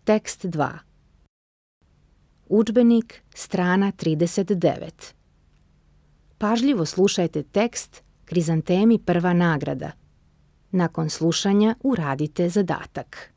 Tekst 2. Udžbenik, strana 39. Pažljivo slušajte tekst Krizantemi prva nagrada. Nakon slušanja uradite zadatak.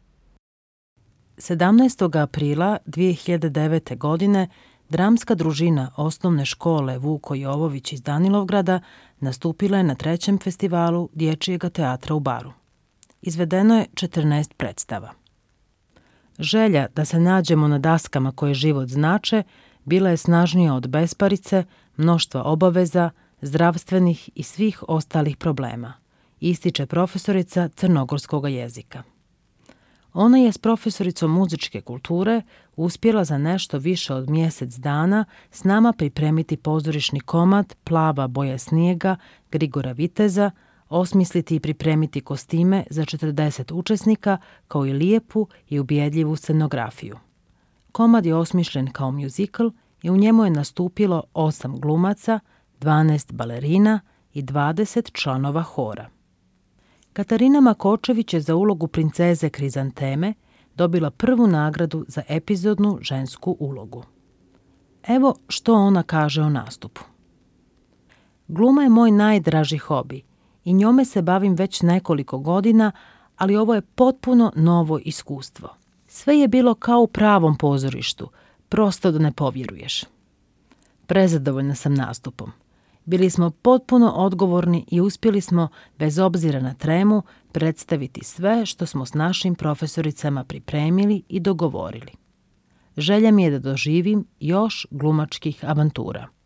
17. aprila 2009. godine dramska družina osnovne škole Vuko Jovović iz Danilovgrada nastupila je na 3. festivalu Dječjega teatra u Baru. Izvedeno je 14 predstava. Želja da se nađemo na daskama koje život znače bila je snažnija od besparice, mnoštva obaveza, zdravstvenih i svih ostalih problema, ističe profesorica crnogorskog jezika. Ona je s profesoricom muzičke kulture uspjela za nešto više od mjesec dana s nama pripremiti pozorišni komad Plava boja snijega Grigora Viteza, osmisliti i pripremiti kostime za 40 učesnika kao i lijepu i ubjedljivu scenografiju. Komad je osmišljen kao muzikl i u njemu je nastupilo 8 glumaca, 12 balerina i 20 članova hora. Katarina Makočević je za ulogu princeze Krizanteme dobila prvu nagradu za epizodnu žensku ulogu. Evo što ona kaže o nastupu. Gluma je moj najdraži hobi i njome se bavim već nekoliko godina, ali ovo je potpuno novo iskustvo. Sve je bilo kao u pravom pozorištu, prosto da ne povjeruješ. Prezadovoljna sam nastupom. Bili smo potpuno odgovorni i uspjeli smo, bez obzira na tremu, predstaviti sve što smo s našim profesoricama pripremili i dogovorili. Želja mi je da doživim još glumačkih avantura.